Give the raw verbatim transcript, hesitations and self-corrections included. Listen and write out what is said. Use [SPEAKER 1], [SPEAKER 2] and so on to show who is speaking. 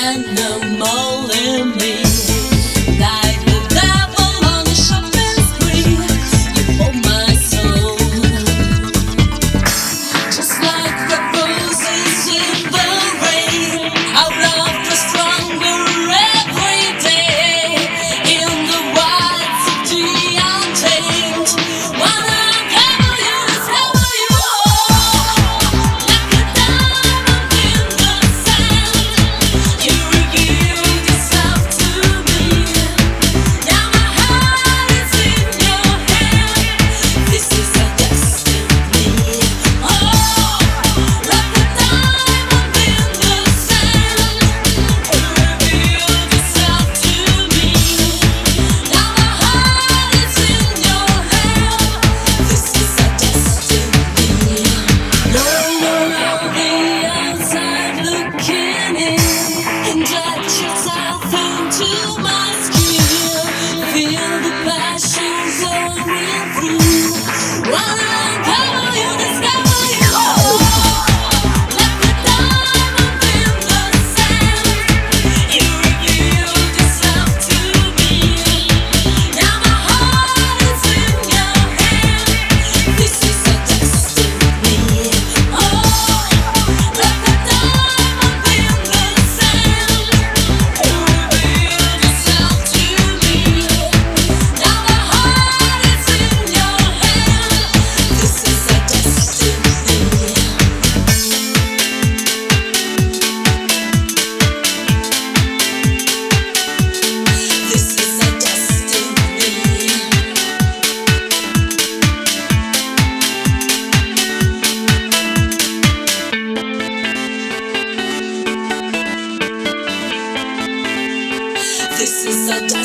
[SPEAKER 1] animal in me. Like the devil on a shopping spree, you hold my soul. Just like the roses in the rain, our love grows stronger every day. In the wilds of the untamed, wanna uncover you, discover you all. Like a diamond in the sand, you revealed yourself to me. Now my heart is in your hand. This is our destiny. Oh, like a diamond in the sand, you revealed yourself to me. Now my heart is in your hand. This is our destiny. No one on the outside looking in. Inject yourself into my skin. Feel the passion flowing through. Wanna uncover you, discover you. Like a diamond in the sand, you revealed yourself to me. Now my heart is in your hand. This is our destiny. Oh, like a diamond in the sand, you revealed yourself to me. Now my heart is in your hand. This is our destiny. This is our destiny. This is our destiny.